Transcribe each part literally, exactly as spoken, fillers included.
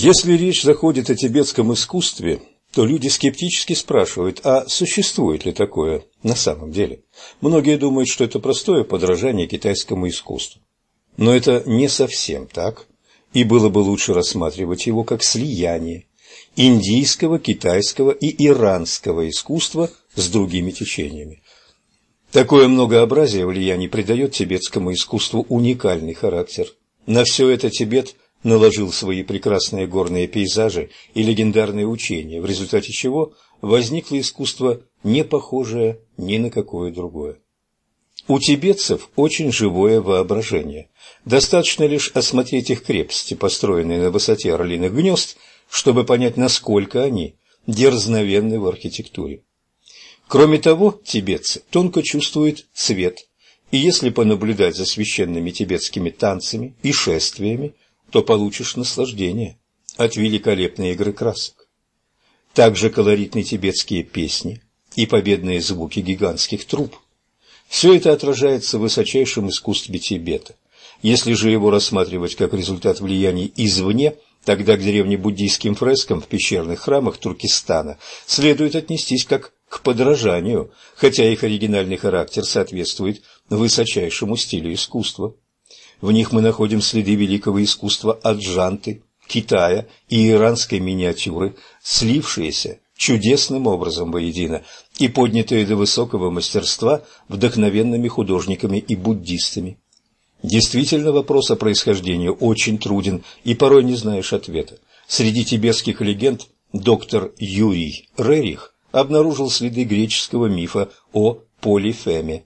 Если речь заходит о тибетском искусстве, то люди скептически спрашивают, а существует ли такое на самом деле? Многие думают, что это простое подражание китайскому искусству. Но это не совсем так, и было бы лучше рассматривать его как слияние индийского, китайского и иранского искусства с другими течениями. Такое многообразие влияний придает тибетскому искусству уникальный характер. На все это Тибет наложил свои прекрасные горные пейзажи и легендарные учения, в результате чего возникло искусство, не похожее ни на какое другое. У тибетцев очень живое воображение. Достаточно лишь осмотреть их крепости, построенные на высоте орлиных гнезд, чтобы понять, насколько они дерзновенны в архитектуре. Кроме того, тибетцы тонко чувствуют цвет, и если понаблюдать за священными тибетскими танцами и шествиями, то получишь наслаждение от великолепной игры красок. Также колоритны тибетские песни и победные звуки гигантских труб. Все это отражается в высочайшем искусстве Тибета. Если же его рассматривать как результат влияний извне, тогда к древнебуддийским фрескам в пещерных храмах Туркестана следует отнестись как к подражанию, хотя их оригинальный характер соответствует высочайшему стилю искусства. В них мы находим следы великого искусства Аджанты, Китая и иранской миниатюры, слившиеся чудесным образом воедино и поднятые до высокого мастерства вдохновенными художниками и буддистами. Действительно, вопрос о происхождении очень труден, и порой не знаешь ответа. Среди тибетских легенд доктор Юрий Рерих обнаружил следы греческого мифа о Полифеме.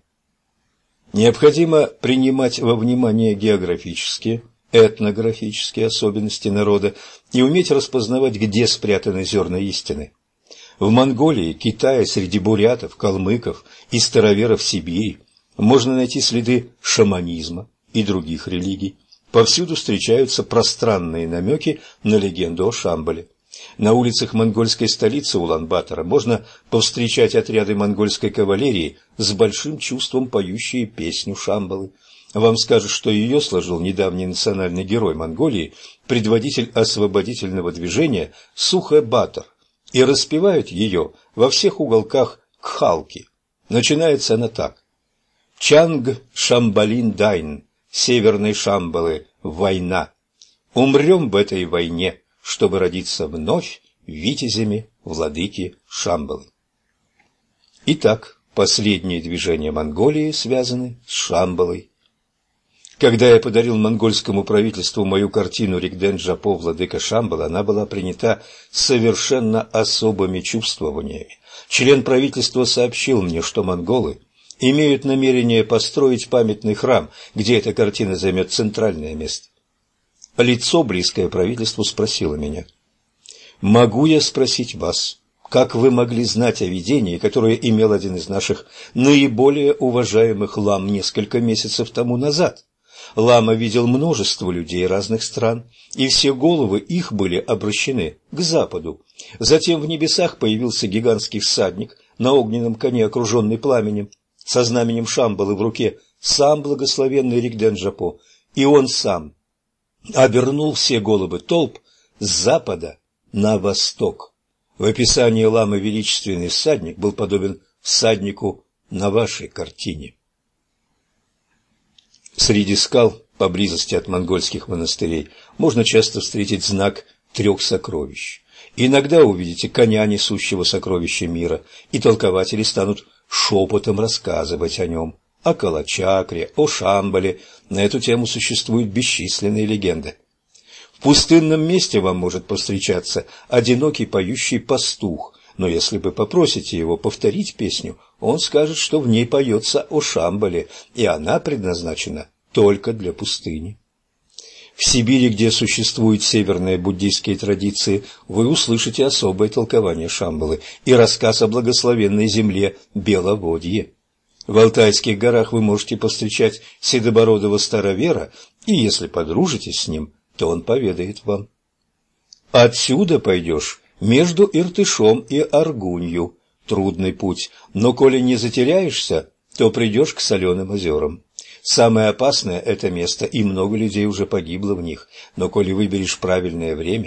Необходимо принимать во внимание географические, этнографические особенности народа и уметь распознавать, где спрятаны зерна истины. В Монголии, Китае, среди бурятов, калмыков и староверов Сибири можно найти следы шаманизма и других религий. Повсюду встречаются пространные намеки на легенду о Шамбале. На улицах монгольской столицы Улан-Батора можно повстречать отряды монгольской кавалерии с большим чувством поющие песню Шамбалы. Вам скажут, что ее сложил недавний национальный герой Монголии, предводитель освободительного движения Сухэ-Батор, и распевают ее во всех уголках Кхалки. Начинается она так: «Чанг Шамбалин Дайн, северной Шамбалы, война. Умрем в этой войне, чтобы родиться вновь витязями владыки Шамбалы». Итак, последние движения Монголии связаны с Шамбалой. Когда я подарил монгольскому правительству мою картину Ригден-Джапо «Владыка Шамбалы», она была принята совершенно особыми чувствованиями. Член правительства сообщил мне, что монголы имеют намерение построить памятный храм, где эта картина займет центральное место. Лицо, близкое правительству, спросило меня: «Могу я спросить вас, как вы могли знать о видении, которое имел один из наших наиболее уважаемых лам несколько месяцев тому назад? Лама видел множество людей разных стран, и все головы их были обращены к западу. Затем в небесах появился гигантский всадник на огненном коне, окруженный пламенем, со знаменем Шамбалы в руке, сам благословенный Ригден-Джапо, и он сам обернул все головы толп с запада на восток. В описании ламы величественный всадник был подобен всаднику на вашей картине». Среди скал, поблизости от монгольских монастырей, можно часто встретить знак трех сокровищ. Иногда увидите коня, несущего сокровища мира, и толкователи станут шепотом рассказывать о нем, о Калачакре, о Шамбале. На эту тему существуют бесчисленные легенды. В пустынном месте вам может повстречаться одинокий поющий пастух, но если вы попросите его повторить песню, он скажет, что в ней поется о Шамбале, и она предназначена только для пустыни. В Сибири, где существуют северные буддийские традиции, вы услышите особое толкование Шамбалы и рассказ о благословенной земле Беловодье. В Алтайских горах вы можете повстречать седобородого старовера, и если подружитесь с ним, то он поведает вам. Отсюда пойдешь между Иртышом и Аргунью. Трудный путь, но коли не затеряешься, то придешь к соленым озерам. Самое опасное – это место, и много людей уже погибло в них, но коли выберешь правильное время,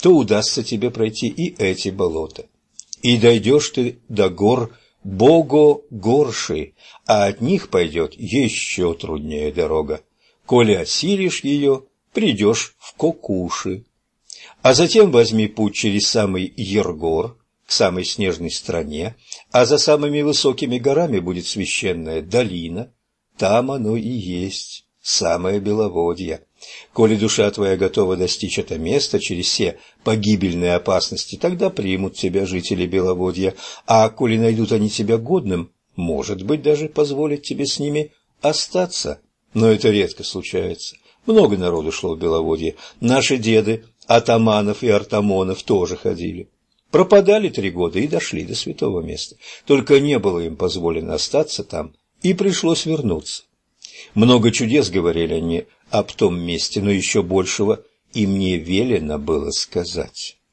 то удастся тебе пройти и эти болота. И дойдешь ты до гор Бого-горши, а от них пойдет еще труднее дорога. Коли осилишь ее, придешь в Кокуши. А затем возьми путь через самый Ергор, к самой снежной стране, а за самыми высокими горами будет священная долина. Там оно и есть, самое Беловодье. Коли душа твоя готова достичь это место через все погибельные опасности, тогда примут тебя жители Беловодья, а коли найдут они тебя годным, может быть, даже позволят тебе с ними остаться. Но это редко случается. Много народу шло в Беловодье. Наши деды, атаманов и артамонов, тоже ходили. Пропадали три года и дошли до святого места. Только не было им позволено остаться там, и пришлось вернуться. Много чудес говорили они об том месте, но еще большего им не велено было сказать.